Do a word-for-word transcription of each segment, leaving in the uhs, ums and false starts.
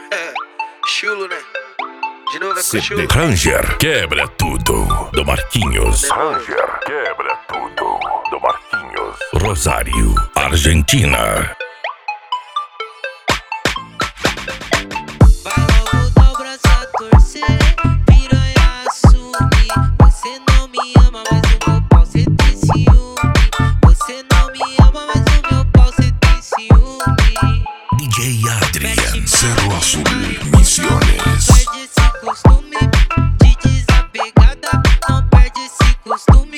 Chulo, né? De novo é C com D chulo. Ranger quebra tudo, do Marquinhos. Ranger quebra tudo, do Marquinhos. Rosário, Argentina. Vai logo dar o braço a torcer, piranha assume. Você não me ama, mas o meu pau cê tem ciúme. Você não me ama, mas o meu pau cê tem ciúme. D J Adrian, Cerro Azul, Misiones. Perde esse costume de desapegada, não perde esse costume.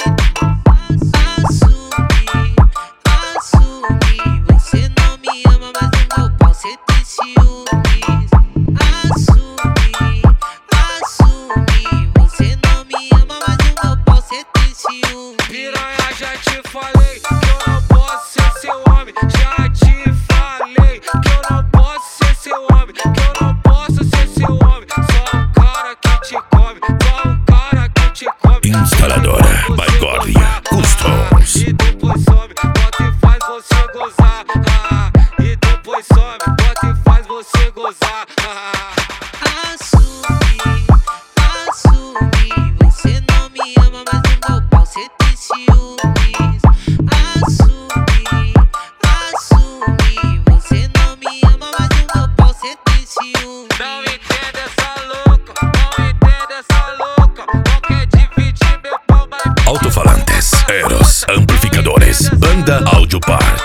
Assume, assume. Você não me ama, mas o meu pau cê tem ciúmes. Assume, assume. Você não me ama, mas o meu pau cê tem ciúmes. Piranha, já te falei que eu não posso ser seu homem. Já te falei que eu não posso ser seu homem. Que eu não posso ser seu homem. Só um cara que te come. Só um cara que te come. Instaladora Baigorria Customs. E depois some, bota e faz você gozar. Ah, e depois some, bota e faz você gozar. Ah. Assume, assume. Você não me ama, mas o meu pau cê tem ciúmes. Assume, assume. Você não me ama, mas o meu pau cê tem ciúmes. Não entende essa louca, não entende essa louca. Não quer dividir meu pau, mas Altofalantes, Eros, amplificadores, Banda Audio Part.